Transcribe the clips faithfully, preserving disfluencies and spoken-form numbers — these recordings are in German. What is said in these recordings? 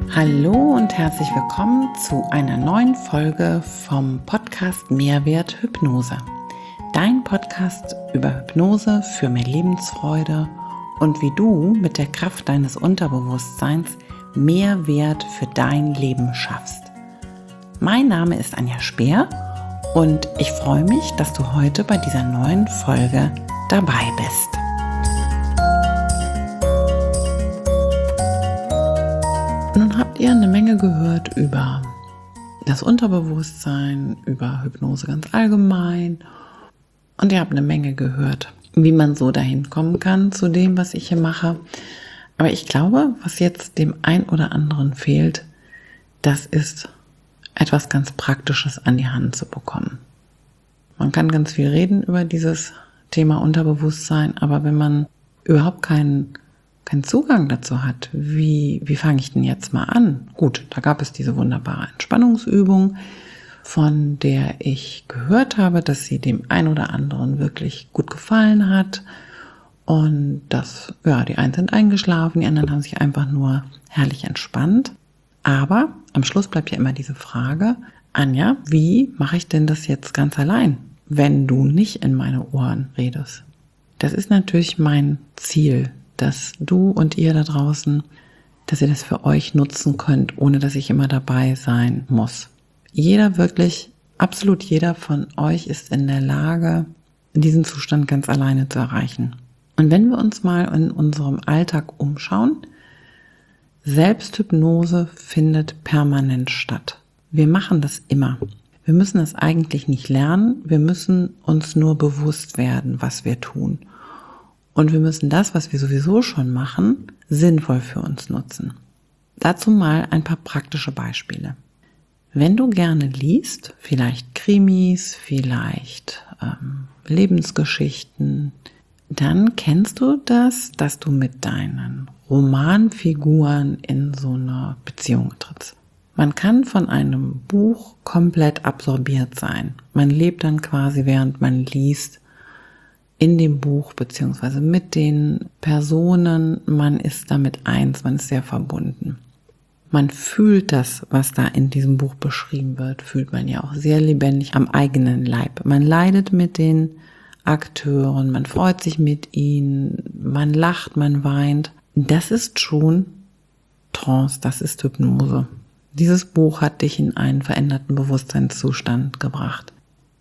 Hallo und herzlich willkommen zu einer neuen Folge vom Podcast Mehrwert Hypnose. Dein Podcast über Hypnose für mehr Lebensfreude und wie du mit der Kraft deines Unterbewusstseins mehr Wert für dein Leben schaffst. Mein Name ist Anja Speer und ich freue mich, dass du heute bei dieser neuen Folge dabei bist. Nun habt ihr eine Menge gehört über das Unterbewusstsein, über Hypnose ganz allgemein und ihr habt eine Menge gehört, wie man so dahin kommen kann zu dem, was ich hier mache. Aber ich glaube, was jetzt dem ein oder anderen fehlt, das ist etwas ganz Praktisches an die Hand zu bekommen. Man kann ganz viel reden über dieses Thema Unterbewusstsein, aber wenn man überhaupt keinen keinen Zugang dazu hat, wie, wie fange ich denn jetzt mal an? Gut, da gab es diese wunderbare Entspannungsübung, von der ich gehört habe, dass sie dem einen oder anderen wirklich gut gefallen hat. Und das, ja, die einen sind eingeschlafen, die anderen haben sich einfach nur herrlich entspannt. Aber am Schluss bleibt ja immer diese Frage, Anja, wie mache ich denn das jetzt ganz allein, wenn du nicht in meine Ohren redest? Das ist natürlich mein Ziel, dass du und ihr da draußen, dass ihr das für euch nutzen könnt, ohne dass ich immer dabei sein muss. Jeder, wirklich, absolut jeder von euch ist in der Lage, diesen Zustand ganz alleine zu erreichen. Und wenn wir uns mal in unserem Alltag umschauen, Selbsthypnose findet permanent statt. Wir machen das immer. Wir müssen es eigentlich nicht lernen, wir müssen uns nur bewusst werden, was wir tun. Und wir müssen das, was wir sowieso schon machen, sinnvoll für uns nutzen. Dazu mal ein paar praktische Beispiele. Wenn du gerne liest, vielleicht Krimis, vielleicht ähm, Lebensgeschichten, dann kennst du das, dass du mit deinen Romanfiguren in so eine Beziehung trittst. Man kann von einem Buch komplett absorbiert sein. Man lebt dann quasi, während man liest, in dem Buch beziehungsweise mit den Personen, man ist damit eins, man ist sehr verbunden. Man fühlt das, was da in diesem Buch beschrieben wird, fühlt man ja auch sehr lebendig am eigenen Leib. Man leidet mit den Akteuren, man freut sich mit ihnen, man lacht, man weint. Das ist schon Trance, das ist Hypnose. Dieses Buch hat dich in einen veränderten Bewusstseinszustand gebracht.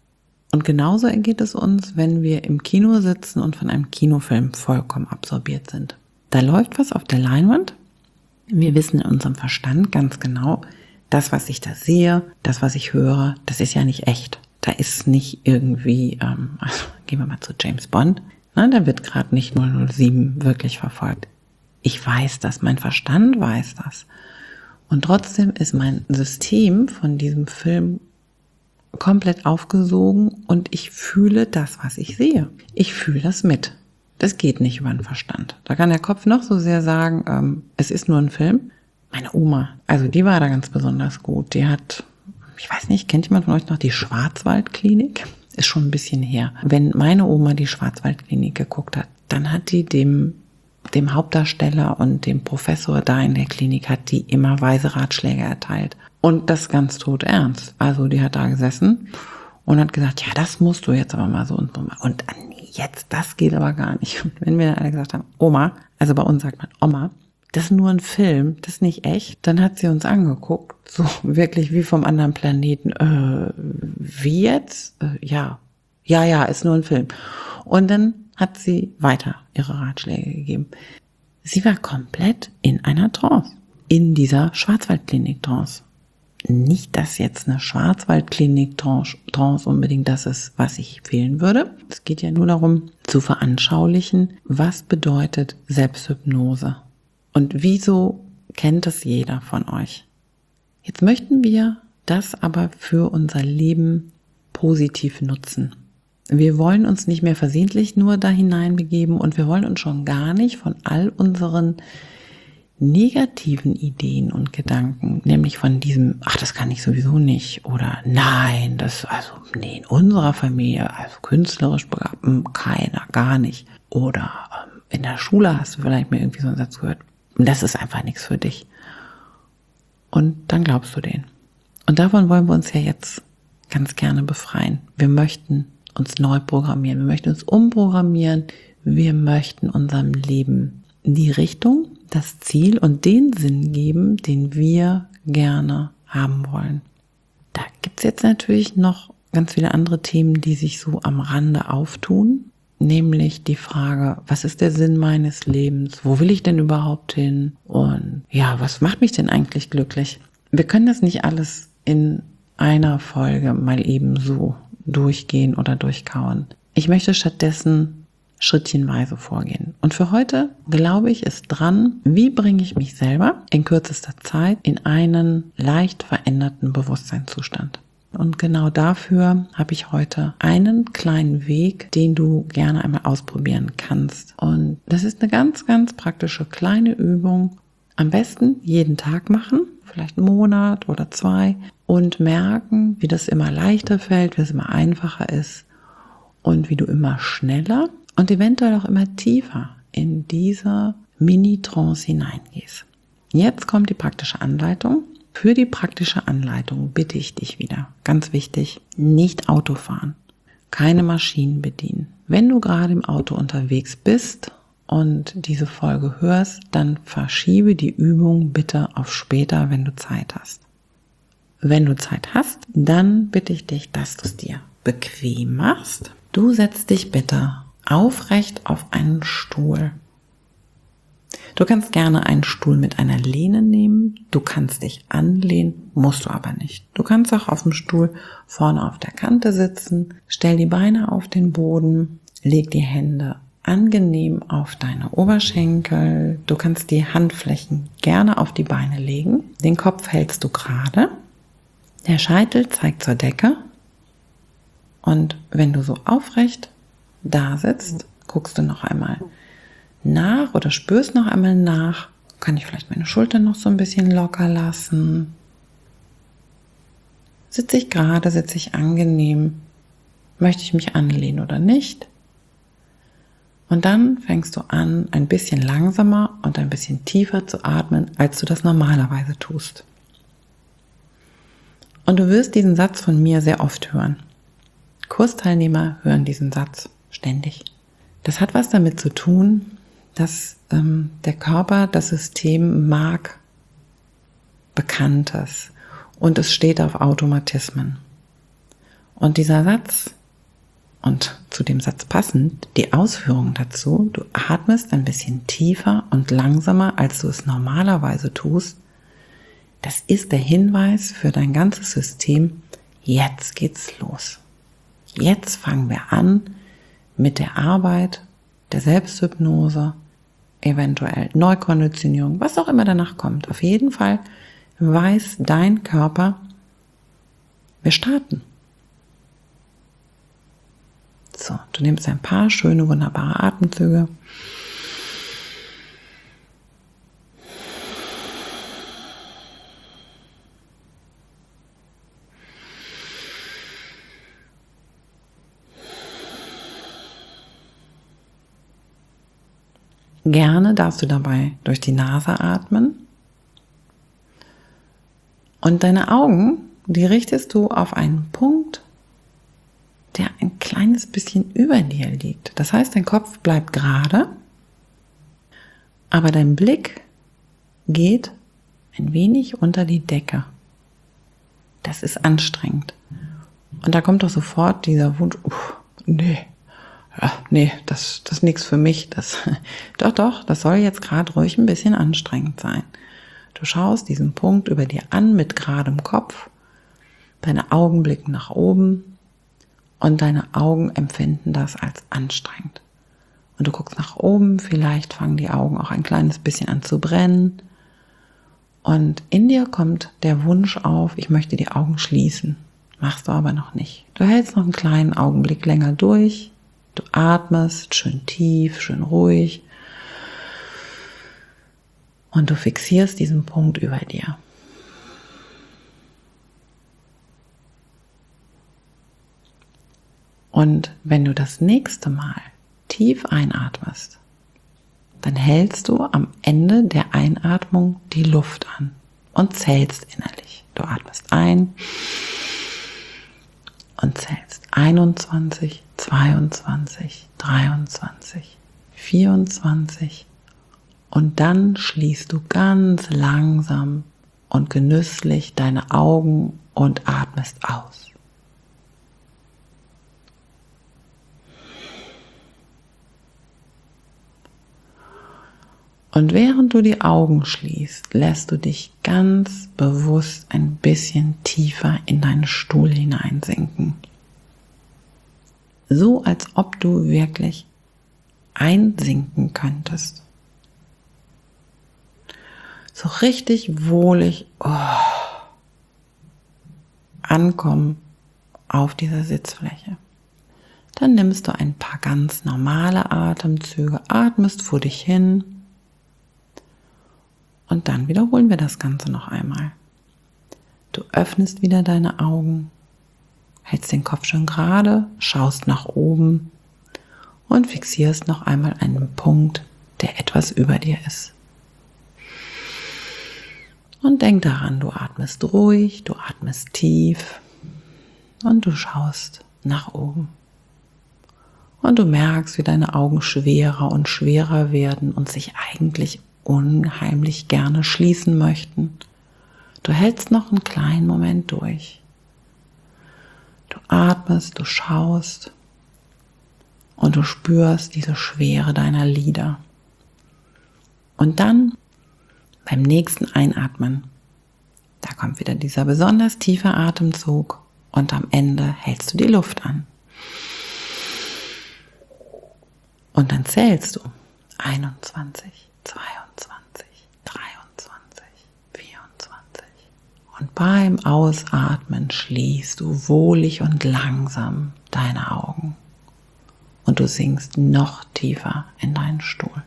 Und genauso ergeht es uns, wenn wir im Kino sitzen und von einem Kinofilm vollkommen absorbiert sind. Da läuft was auf der Leinwand. Wir wissen in unserem Verstand ganz genau, das, was ich da sehe, das, was ich höre, das ist ja nicht echt. Da ist nicht irgendwie, ähm, also gehen wir mal zu James Bond, ne, da wird gerade nicht null null sieben wirklich verfolgt. Ich weiß das, mein Verstand weiß das. Und trotzdem ist mein System von diesem Film komplett aufgesogen und ich fühle das, was ich sehe. Ich fühle das mit. Das geht nicht über den Verstand. Da kann der Kopf noch so sehr sagen, ähm, es ist nur ein Film. Meine Oma, also die war da ganz besonders gut. Die hat, ich weiß nicht, kennt jemand von euch noch die Schwarzwaldklinik? Ist schon ein bisschen her. Wenn meine Oma die Schwarzwaldklinik geguckt hat, dann hat die dem dem Hauptdarsteller und dem Professor da in der Klinik hat die immer weise Ratschläge erteilt. Und das ganz todernst. Also die hat da gesessen und hat gesagt, ja, das musst du jetzt aber mal so und so machen. Und nee, jetzt, das geht aber gar nicht. Und wenn wir dann alle gesagt haben, Oma, also bei uns sagt man Oma, das ist nur ein Film, das ist nicht echt, dann hat sie uns angeguckt, so wirklich wie vom anderen Planeten. Äh, wie jetzt? Äh, ja, ja, ja, ist nur ein Film. Und dann hat sie weiter ihre Ratschläge gegeben. Sie war komplett in einer Trance, in dieser Schwarzwaldklinik-Trance. Nicht, dass jetzt eine Schwarzwaldklinik-Trance unbedingt das ist, was ich empfehlen würde. Es geht ja nur darum, zu veranschaulichen, was bedeutet Selbsthypnose und wieso kennt es jeder von euch. Jetzt möchten wir das aber für unser Leben positiv nutzen. Wir wollen uns nicht mehr versehentlich nur da hineinbegeben und wir wollen uns schon gar nicht von all unseren negativen Ideen und Gedanken, nämlich von diesem, ach, das kann ich sowieso nicht oder nein, das, also, nee, in unserer Familie, also künstlerisch begabt, keiner, gar nicht. Oder ähm, in der Schule hast du vielleicht mal irgendwie so einen Satz gehört, das ist einfach nichts für dich. und dann glaubst du denen. Und davon wollen wir uns ja jetzt ganz gerne befreien. Wir möchten uns neu programmieren, wir möchten uns umprogrammieren, wir möchten unserem Leben die Richtung, das Ziel und den Sinn geben, den wir gerne haben wollen. Da gibt es jetzt natürlich noch ganz viele andere Themen, die sich so am Rande auftun, nämlich die Frage, was ist der Sinn meines Lebens? Wo will ich denn überhaupt hin? Und ja, was macht mich denn eigentlich glücklich? Wir können das nicht alles in einer Folge mal eben so durchgehen oder durchkauen. Ich möchte stattdessen schrittchenweise vorgehen. Und für heute, glaube ich, ist dran, wie bringe ich mich selber in kürzester Zeit in einen leicht veränderten Bewusstseinszustand. Und genau dafür habe ich heute einen kleinen Weg, den du gerne einmal ausprobieren kannst. Und das ist eine ganz, ganz praktische kleine Übung. Am besten jeden Tag machen, vielleicht einen Monat oder zwei, und merken, wie das immer leichter fällt, wie es immer einfacher ist und wie du immer schneller und eventuell auch immer tiefer in diese Mini-Trance hineingehst. Jetzt kommt die praktische Anleitung. Für die praktische Anleitung bitte ich dich wieder, ganz wichtig, nicht Auto fahren, keine Maschinen bedienen. Wenn du gerade im Auto unterwegs bist und diese Folge hörst, dann verschiebe die Übung bitte auf später, wenn du Zeit hast. Wenn du Zeit hast, dann bitte ich dich, dass du es dir bequem machst. Du setzt dich bitte aufrecht auf einen Stuhl. Du kannst gerne einen Stuhl mit einer Lehne nehmen. Du kannst dich anlehnen, musst du aber nicht. Du kannst auch auf dem Stuhl vorne auf der Kante sitzen. Stell die Beine auf den Boden. Leg die Hände angenehm auf deine Oberschenkel. Du kannst die Handflächen gerne auf die Beine legen. Den Kopf hältst du gerade. Der Scheitel zeigt zur Decke. Und wenn du so aufrecht da sitzt, guckst du noch einmal nach oder spürst noch einmal nach. Kann ich vielleicht meine Schultern noch so ein bisschen locker lassen? Sitze ich gerade, sitze ich angenehm? Möchte ich mich anlehnen oder nicht? Und dann fängst du an, ein bisschen langsamer und ein bisschen tiefer zu atmen, als du das normalerweise tust. Und du wirst diesen Satz von mir sehr oft hören. Kursteilnehmer hören diesen Satz ständig. Das hat was damit zu tun, dass ähm, der Körper, das System mag Bekanntes und es steht auf Automatismen. Und dieser Satz und zu dem Satz passend die Ausführung dazu, du atmest ein bisschen tiefer und langsamer, als du es normalerweise tust, das ist der Hinweis für dein ganzes System, jetzt geht's los. Jetzt fangen wir an mit der Arbeit, der Selbsthypnose, eventuell Neukonditionierung, was auch immer danach kommt. Auf jeden Fall weiß dein Körper, wir starten. So, du nimmst ein paar schöne, wunderbare Atemzüge. Gerne darfst du dabei durch die Nase atmen und deine Augen, die richtest du auf einen Punkt, der ein kleines bisschen über dir liegt. Das heißt, dein Kopf bleibt gerade, aber dein Blick geht ein wenig unter die Decke. Das ist anstrengend. Und da kommt doch sofort dieser Wunsch, uff, nee. Ja, nee, das, das ist nichts für mich. Das, doch, doch, das soll jetzt gerade ruhig ein bisschen anstrengend sein. Du schaust diesen Punkt über dir an mit geradem Kopf, deine Augen blicken nach oben und deine Augen empfinden das als anstrengend. Und du guckst nach oben, vielleicht fangen die Augen auch ein kleines bisschen an zu brennen. Und in dir kommt der Wunsch auf, ich möchte die Augen schließen. Machst du aber noch nicht. Du hältst noch einen kleinen Augenblick länger durch. Du atmest schön tief, schön ruhig und du fixierst diesen Punkt über dir. Und wenn du das nächste Mal tief einatmest, dann hältst du am Ende der Einatmung die Luft an. und zählst innerlich. Du atmest ein und zählst einundzwanzig, zweiundzwanzig, dreiundzwanzig, vierundzwanzig und dann schließt du ganz langsam und genüsslich deine Augen und atmest aus. Und während du die Augen schließt, lässt du dich ganz bewusst ein bisschen tiefer in deinen Stuhl hineinsinken. So als ob du wirklich einsinken könntest. So richtig wohlig oh, ankommen auf dieser Sitzfläche. Dann nimmst du ein paar ganz normale Atemzüge, atmest vor dich hin. Und dann wiederholen wir das Ganze noch einmal. Du öffnest wieder deine Augen, hältst den Kopf schön gerade, schaust nach oben und fixierst noch einmal einen Punkt, der etwas über dir ist. Und denk daran, du atmest ruhig, du atmest tief und du schaust nach oben. Und du merkst, wie deine Augen schwerer und schwerer werden und sich eigentlich unheimlich gerne schließen möchten. Du hältst noch einen kleinen Moment durch. Du atmest, du schaust und du spürst diese Schwere deiner Lider. Und dann beim nächsten Einatmen, da kommt wieder dieser besonders tiefe Atemzug und am Ende hältst du die Luft an. Und dann zählst du einundzwanzig, zweiundzwanzig, dreiundzwanzig, vierundzwanzig. Und beim Ausatmen schließt du wohlig und langsam deine Augen. Und du sinkst noch tiefer in deinen Stuhl.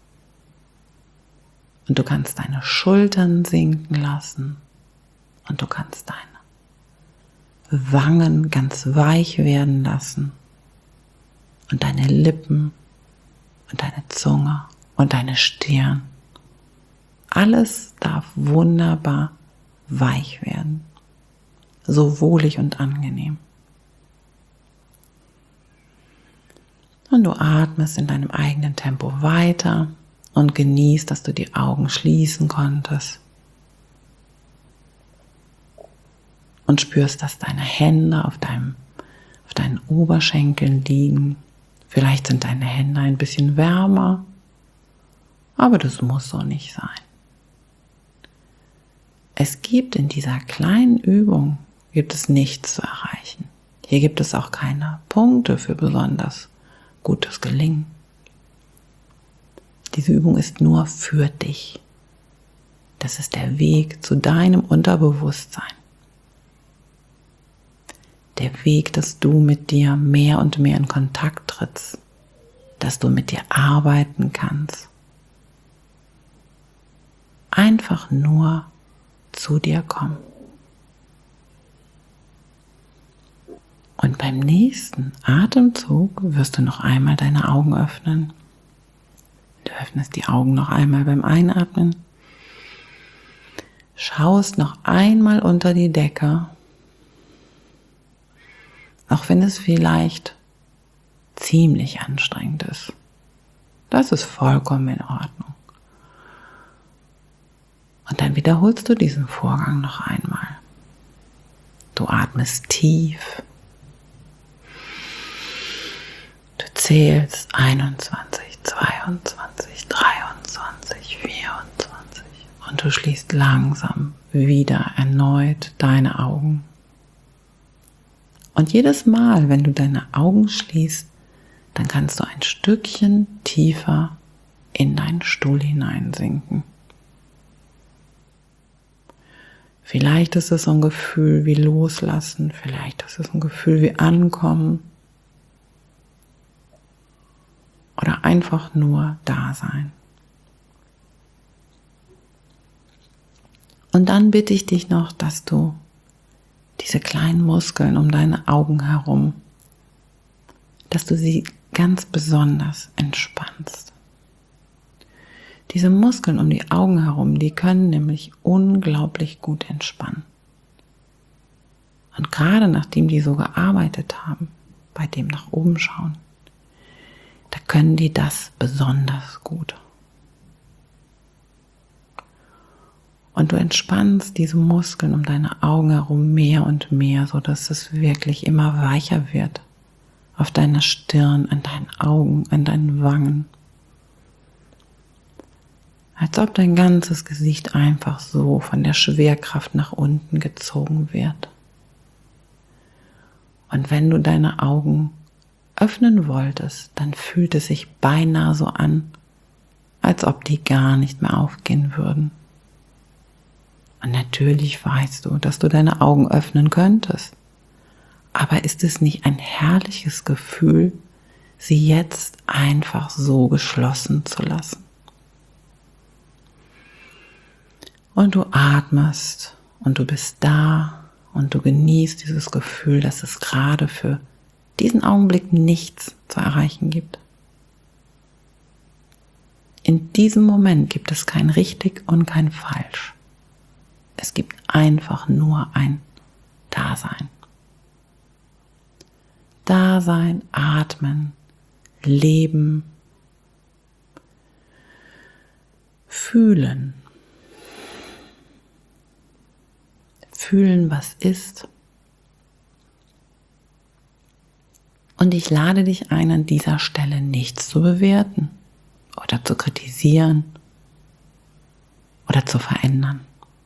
Und du kannst deine Schultern sinken lassen. Und du kannst deine Wangen ganz weich werden lassen. Und deine Lippen und deine Zunge und deine Stirn. Alles darf wunderbar weich werden. So wohlig und angenehm. Und du atmest in deinem eigenen Tempo weiter und genießt, dass du die Augen schließen konntest. Und spürst, dass deine Hände auf deinem, auf deinen Oberschenkeln liegen. Vielleicht sind deine Hände ein bisschen wärmer, aber das muss so nicht sein. Es gibt in dieser kleinen Übung, gibt es nichts zu erreichen. Hier gibt es auch keine Punkte für besonders gutes Gelingen. Diese Übung ist nur für dich. Das ist der Weg zu deinem Unterbewusstsein. Der Weg, dass du mit dir mehr und mehr in Kontakt trittst, dass du mit dir arbeiten kannst. Einfach nur zu dir kommen. Und beim nächsten Atemzug wirst du noch einmal deine Augen öffnen. Du öffnest die Augen noch einmal beim Einatmen. Schaust noch einmal unter die Decke. Auch wenn es vielleicht ziemlich anstrengend ist. Das ist vollkommen in Ordnung. Und dann wiederholst du diesen Vorgang noch einmal. Du atmest tief. Du zählst einundzwanzig, zweiundzwanzig, dreiundzwanzig, vierundzwanzig und du schließt langsam wieder erneut deine Augen. Und jedes Mal, wenn du deine Augen schließt, dann kannst du ein Stückchen tiefer in deinen Stuhl hineinsinken. Vielleicht ist es so ein Gefühl wie Loslassen, vielleicht ist es ein Gefühl wie Ankommen oder einfach nur da sein. Und dann bitte ich dich noch, dass du diese kleinen Muskeln um deine Augen herum, dass du sie ganz besonders entspannst. Diese Muskeln um die Augen herum, die können nämlich unglaublich gut entspannen. Und gerade nachdem die so gearbeitet haben, bei dem nach oben schauen, da können die das besonders gut. Und du entspannst diese Muskeln um deine Augen herum mehr und mehr, sodass es wirklich immer weicher wird. Auf deiner Stirn, an deinen Augen, an deinen Wangen. Als ob dein ganzes Gesicht einfach so von der Schwerkraft nach unten gezogen wird. Und wenn du deine Augen öffnen wolltest, dann fühlt es sich beinahe so an, als ob die gar nicht mehr aufgehen würden. Und natürlich weißt du, dass du deine Augen öffnen könntest. Aber ist es nicht ein herrliches Gefühl, sie jetzt einfach so geschlossen zu lassen? Und du atmest und du bist da und du genießt dieses Gefühl, dass es gerade für diesen Augenblick nichts zu erreichen gibt. In diesem Moment gibt es kein richtig und kein falsch. Es gibt einfach nur ein Dasein. Dasein, atmen, leben, fühlen. Fühlen, was ist. Und ich lade dich ein, an dieser Stelle nichts zu bewerten oder zu kritisieren oder zu verändern.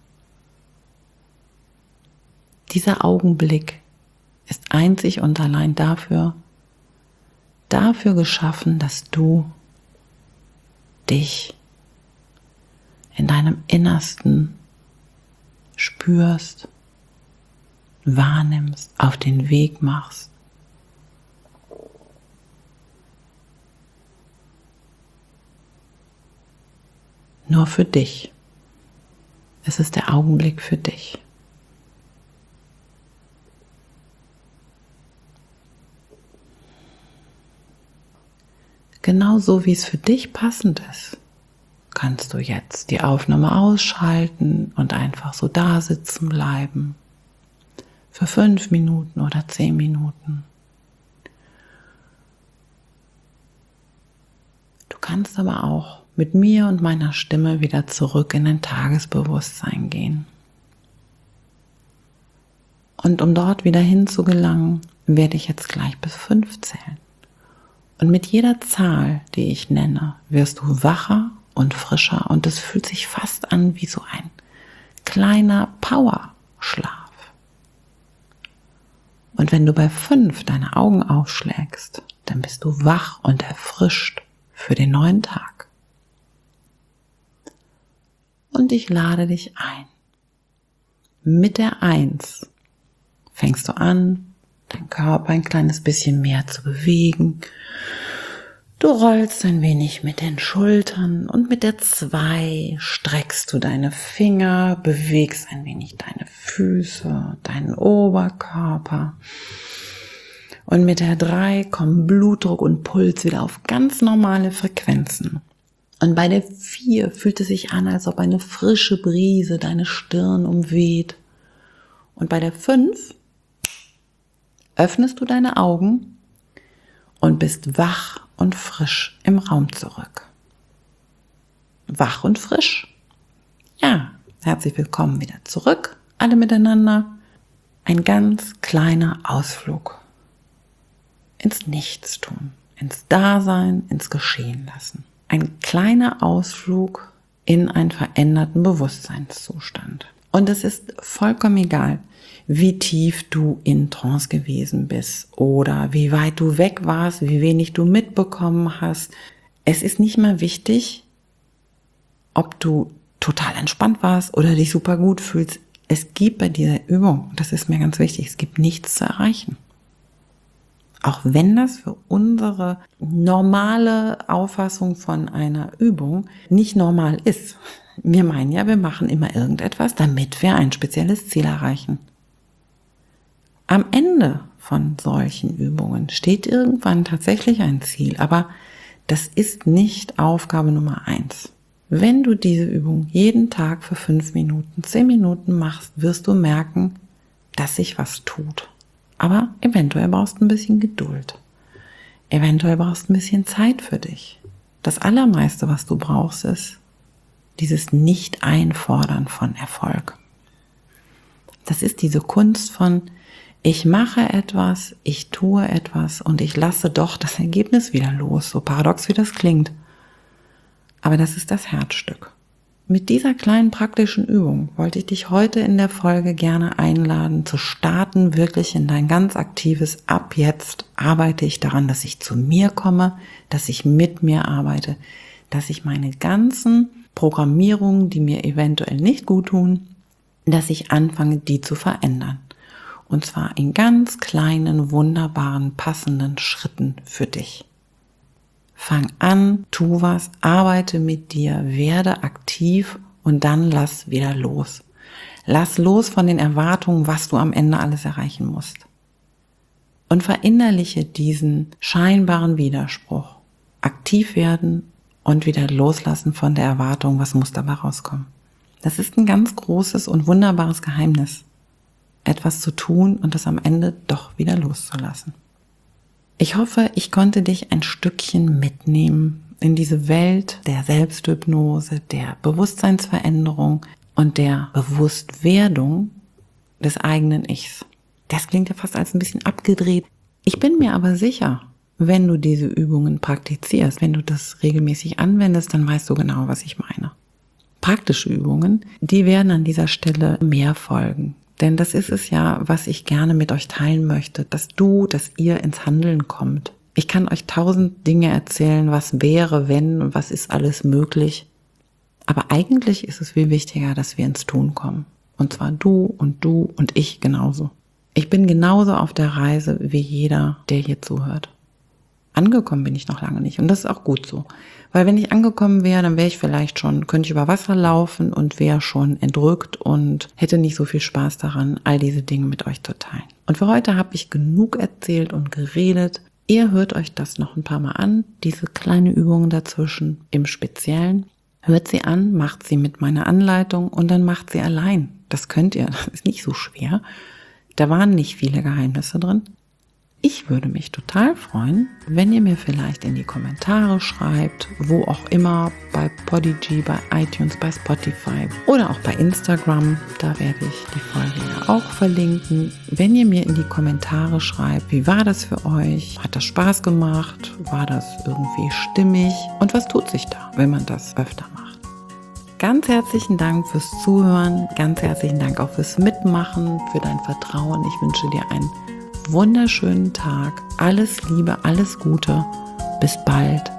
Dieser Augenblick ist einzig und allein dafür, dafür geschaffen, dass du dich in deinem Innersten spürst, wahrnimmst, auf den Weg machst. Nur für dich. Es ist der Augenblick für dich. Genauso wie es für dich passend ist, kannst du jetzt die Aufnahme ausschalten und einfach so da sitzen bleiben. Für fünf Minuten oder zehn Minuten. Du kannst aber auch mit mir und meiner Stimme wieder zurück in dein Tagesbewusstsein gehen. Und um dort wieder hinzugelangen, werde ich jetzt gleich bis fünf zählen. Und mit jeder Zahl, die ich nenne, wirst du wacher und frischer und es fühlt sich fast an wie so ein kleiner Powerschlaf. Und wenn du bei fünf deine Augen aufschlägst, dann bist du wach und erfrischt für den neuen Tag. Und ich lade dich ein. Mit der Eins fängst du an, deinen Körper ein kleines bisschen mehr zu bewegen. Du rollst ein wenig mit den Schultern und mit der Zwei streckst du deine Finger, bewegst ein wenig deine Füße, deinen Oberkörper. Und mit der Drei kommen Blutdruck und Puls wieder auf ganz normale Frequenzen. Und bei der Vier fühlt es sich an, als ob eine frische Brise deine Stirn umweht. Und bei der Fünf öffnest du deine Augen und bist wach und frisch im Raum zurück. Wach und frisch? Ja, herzlich willkommen wieder zurück, alle miteinander. Ein ganz kleiner Ausflug ins Nichtstun, ins Dasein, ins Geschehen lassen. Ein kleiner Ausflug in einen veränderten Bewusstseinszustand. Und es ist vollkommen egal, wie tief du in Trance gewesen bist oder wie weit du weg warst, wie wenig du mitbekommen hast. Es ist nicht mal wichtig, ob du total entspannt warst oder dich super gut fühlst. Es gibt bei dieser Übung, das ist mir ganz wichtig, es gibt nichts zu erreichen. Auch wenn das für unsere normale Auffassung von einer Übung nicht normal ist. Wir meinen ja, wir machen immer irgendetwas, damit wir ein spezielles Ziel erreichen. Am Ende von solchen Übungen steht irgendwann tatsächlich ein Ziel, aber das ist nicht Aufgabe Nummer eins. Wenn du diese Übung jeden Tag für fünf Minuten, zehn Minuten machst, wirst du merken, dass sich was tut. Aber eventuell brauchst du ein bisschen Geduld. Eventuell brauchst du ein bisschen Zeit für dich. Das Allermeiste, was du brauchst, ist dieses Nicht-Einfordern von Erfolg. Das ist diese Kunst von, ich mache etwas, ich tue etwas und ich lasse doch das Ergebnis wieder los, so paradox wie das klingt. Aber das ist das Herzstück. Mit dieser kleinen praktischen Übung wollte ich dich heute in der Folge gerne einladen, zu starten, wirklich in dein ganz aktives Ab jetzt arbeite ich daran, dass ich zu mir komme, dass ich mit mir arbeite, dass ich meine ganzen Programmierungen, die mir eventuell nicht gut tun, dass ich anfange, die zu verändern. Und zwar in ganz kleinen, wunderbaren, passenden Schritten für dich. Fang an, tu was, arbeite mit dir, werde aktiv und dann lass wieder los. Lass los von den Erwartungen, was du am Ende alles erreichen musst. Und verinnerliche diesen scheinbaren Widerspruch. Aktiv werden und wieder loslassen von der Erwartung, was muss dabei rauskommen. Das ist ein ganz großes und wunderbares Geheimnis, etwas zu tun und das am Ende doch wieder loszulassen. Ich hoffe, ich konnte dich ein Stückchen mitnehmen in diese Welt der Selbsthypnose, der Bewusstseinsveränderung und der Bewusstwerdung des eigenen Ichs. Das klingt ja fast als ein bisschen abgedreht. Ich bin mir aber sicher, wenn du diese Übungen praktizierst, wenn du das regelmäßig anwendest, dann weißt du genau, was ich meine. Praktische Übungen, die werden an dieser Stelle mehr folgen. Denn das ist es ja, was ich gerne mit euch teilen möchte, dass du, dass ihr ins Handeln kommt. Ich kann euch tausend Dinge erzählen, was wäre, wenn, was ist alles möglich. Aber eigentlich ist es viel wichtiger, dass wir ins Tun kommen. Und zwar du und du und ich genauso. Ich bin genauso auf der Reise wie jeder, der hier zuhört. Angekommen bin ich noch lange nicht und das ist auch gut so. Weil wenn ich angekommen wäre, dann wäre ich vielleicht schon, könnte ich über Wasser laufen und wäre schon entrückt und hätte nicht so viel Spaß daran, all diese Dinge mit euch zu teilen. Und für heute habe ich genug erzählt und geredet. Ihr hört euch das noch ein paar Mal an, diese kleine Übungen dazwischen im Speziellen. Hört sie an, macht sie mit meiner Anleitung und dann macht sie allein. Das könnt ihr, das ist nicht so schwer. Da waren nicht viele Geheimnisse drin. Ich würde mich total freuen, wenn ihr mir vielleicht in die Kommentare schreibt, wo auch immer, bei Podigy, bei iTunes, bei Spotify oder auch bei Instagram, da werde ich die Folge ja auch verlinken. Wenn ihr mir in die Kommentare schreibt, wie war das für euch? Hat das Spaß gemacht? War das irgendwie stimmig? Und was tut sich da, wenn man das öfter macht? Ganz herzlichen Dank fürs Zuhören, ganz herzlichen Dank auch fürs Mitmachen, für dein Vertrauen. Ich wünsche dir einen wunderschönen Tag. Alles Liebe, alles Gute. Bis bald.